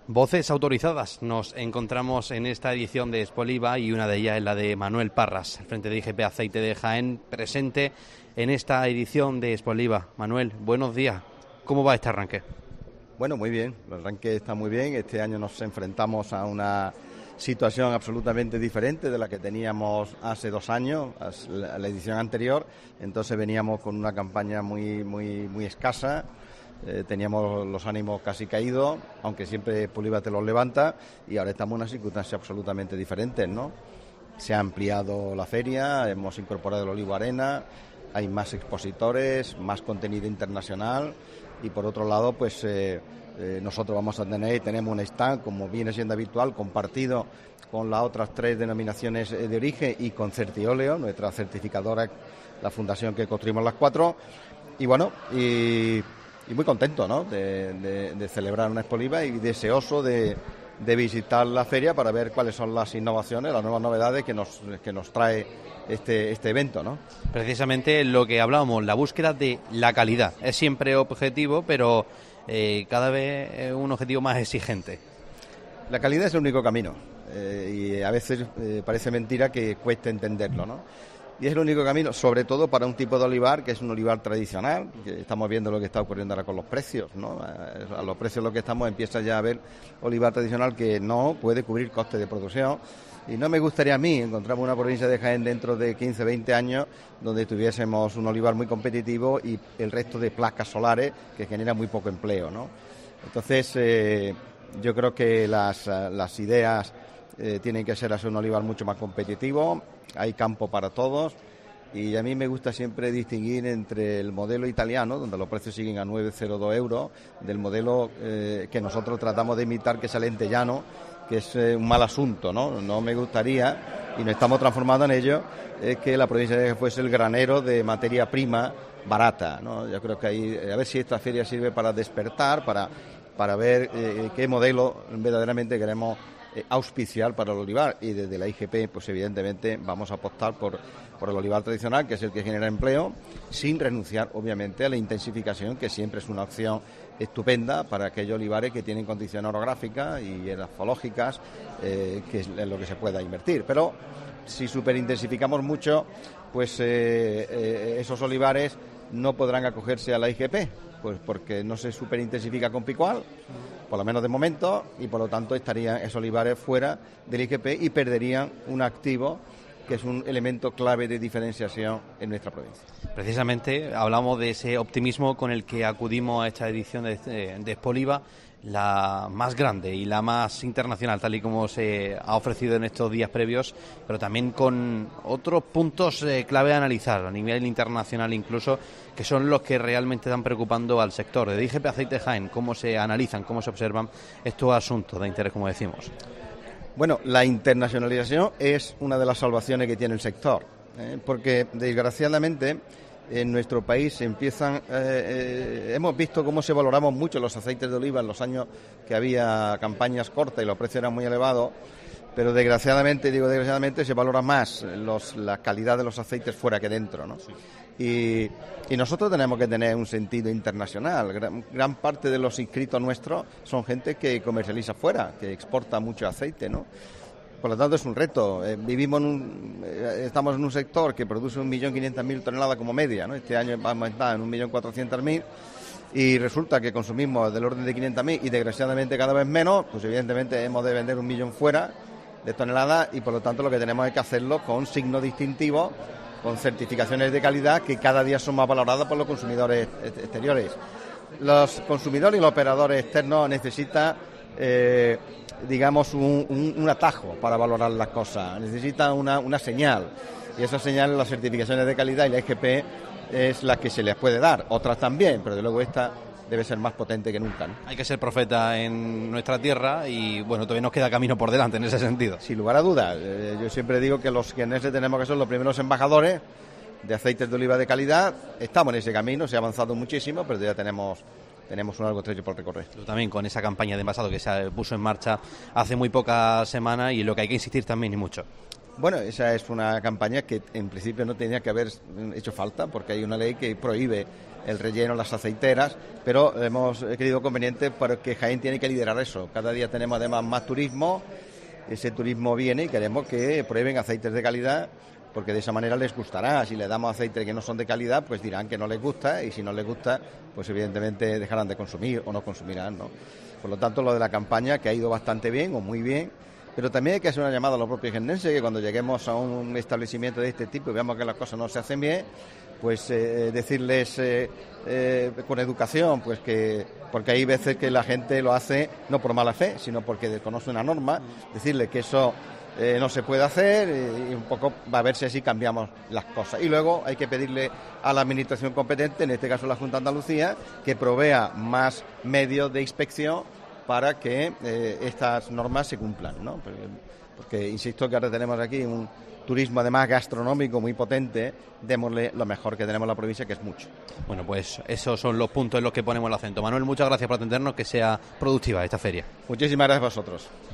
Voces autorizadas nos encontramos en esta edición de Expoliva y una de ellas es la de Manuel Parras, al frente de IGP Aceite de Jaén, presente en esta edición de Expoliva. Manuel, buenos días. ¿Cómo va este arranque? Bueno, muy bien. El arranque está muy bien. Este año nos enfrentamos a una situación absolutamente diferente de la que teníamos hace 2 años, la edición anterior. Entonces veníamos con una campaña muy escasa. Teníamos los ánimos casi caídos, aunque siempre Expoliva te los levanta, y ahora estamos en unas circunstancias absolutamente diferentes, ¿no? Se ha ampliado la feria, hemos incorporado el Olivo Arena, hay más expositores, más contenido internacional, y por otro lado, pues nosotros vamos a tener y tenemos un stand, como viene siendo habitual, compartido con las otras 3 denominaciones de origen y con Certióleo, nuestra certificadora, la fundación que construimos las 4, y bueno, y muy contento, ¿no?, de celebrar una Expoliva y deseoso de visitar la feria para ver cuáles son las innovaciones, las nuevas novedades que nos trae este evento, ¿no? Precisamente lo que hablábamos, la búsqueda de la calidad. Es siempre objetivo, pero cada vez es un objetivo más exigente. La calidad es el único camino y a veces parece mentira que cueste entenderlo, ¿no? Y es el único camino, sobre todo para un tipo de olivar que es un olivar tradicional, que estamos viendo lo que está ocurriendo ahora con los precios, ¿no? A los precios lo que estamos empieza ya a ver olivar tradicional que no puede cubrir costes de producción. Y no me gustaría a mí encontrarme una provincia de Jaén dentro de 15, 20 años donde tuviésemos un olivar muy competitivo y el resto de placas solares que generan muy poco empleo, ¿no? Entonces, yo creo que las ideas tienen que ser hacer un olivar mucho más competitivo, hay campo para todos, y a mí me gusta siempre distinguir entre el modelo italiano, donde los precios siguen a 9,02 euros, del modelo que nosotros tratamos de imitar, que es el entellano, que es un mal asunto, ¿no? No me gustaría, y nos estamos transformando en ello, que la provincia de Jaén fuese el granero de materia prima barata, ¿no? Yo creo que ahí, a ver si esta feria sirve para despertar, para ver qué modelo verdaderamente queremos auspiciar para el olivar, y desde la IGP pues evidentemente vamos a apostar por el olivar tradicional, que es el que genera empleo, sin renunciar obviamente a la intensificación, que siempre es una opción estupenda para aquellos olivares que tienen condiciones orográficas y edafológicas, que es en lo que se pueda invertir. Pero si superintensificamos mucho, pues esos olivares no podrán acogerse a la IGP, pues porque no se superintensifica con picual, por lo menos de momento, y por lo tanto estarían esos olivares fuera del IGP y perderían un activo que es un elemento clave de diferenciación en nuestra provincia. Precisamente hablamos de ese optimismo con el que acudimos a esta edición de Expoliva, la más grande y la más internacional, tal y como se ha ofrecido en estos días previos, pero también con otros puntos clave a analizar a nivel internacional incluso, que son los que realmente están preocupando al sector. De IGP Aceite Jaén, ¿cómo se analizan, cómo se observan estos asuntos de interés, como decimos? Bueno, la internacionalización es una de las salvaciones que tiene el sector, porque desgraciadamente en nuestro país hemos visto cómo se valoraban mucho los aceites de oliva en los años que había campañas cortas y los precios eran muy elevados, pero desgraciadamente se valora más la calidad de los aceites fuera que dentro, ¿no? Sí. Y nosotros tenemos que tener un sentido internacional. Gran parte de los inscritos nuestros son gente que comercializa fuera, que exporta mucho aceite, ¿no? Por lo tanto es un reto. Estamos en un sector que produce 1.500.000 toneladas como media, ¿no? Este año vamos a estar en 1.400.000 y resulta que consumimos del orden de 500.000 y desgraciadamente cada vez menos, pues evidentemente hemos de vender 1 millón fuera de toneladas, y por lo tanto lo que tenemos es que hacerlo con signos distintivos, con certificaciones de calidad que cada día son más valoradas por los consumidores exteriores. Los consumidores y los operadores externos necesitan un atajo para valorar las cosas, necesitan una señal, y esa señal es las certificaciones de calidad, y la IGP es la que se les puede dar, otras también, pero de luego esta debe ser más potente que nunca, ¿no? Hay que ser profeta en nuestra tierra y bueno, todavía nos queda camino por delante en ese sentido. Sin lugar a dudas, yo siempre digo que los quienes tenemos que ser los primeros embajadores de aceites de oliva de calidad. Estamos en ese camino, se ha avanzado muchísimo, pero ya tenemos un largo trecho por recorrer. Tú también con esa campaña de envasado que se puso en marcha hace muy pocas semanas, y en lo que hay que insistir también y mucho. Bueno, esa es una campaña que en principio no tenía que haber hecho falta, porque hay una ley que prohíbe el relleno, las aceiteras, pero hemos querido conveniente porque Jaén tiene que liderar eso. Cada día tenemos además más turismo, ese turismo viene y queremos que prueben aceites de calidad, porque de esa manera les gustará. Si le damos aceites que no son de calidad, pues dirán que no les gusta, y si no les gusta, pues evidentemente dejarán de consumir o no consumirán, ¿no? Por lo tanto, lo de la campaña, que ha ido bastante bien o muy bien, pero también hay que hacer una llamada a los propios jiennenses, que cuando lleguemos a un establecimiento de este tipo y veamos que las cosas no se hacen bien, pues decirles con educación, pues que, porque hay veces que la gente lo hace no por mala fe, sino porque desconoce una norma, decirle que eso no se puede hacer, y un poco va a ver si así cambiamos las cosas. Y luego hay que pedirle a la administración competente, en este caso la Junta de Andalucía, que provea más medios de inspección para que estas normas se cumplan, ¿no? Porque insisto que ahora tenemos aquí un turismo además gastronómico muy potente, démosle lo mejor que tenemos en la provincia, que es mucho. Bueno, pues esos son los puntos en los que ponemos el acento. Manuel, muchas gracias por atendernos, que sea productiva esta feria. Muchísimas gracias a vosotros.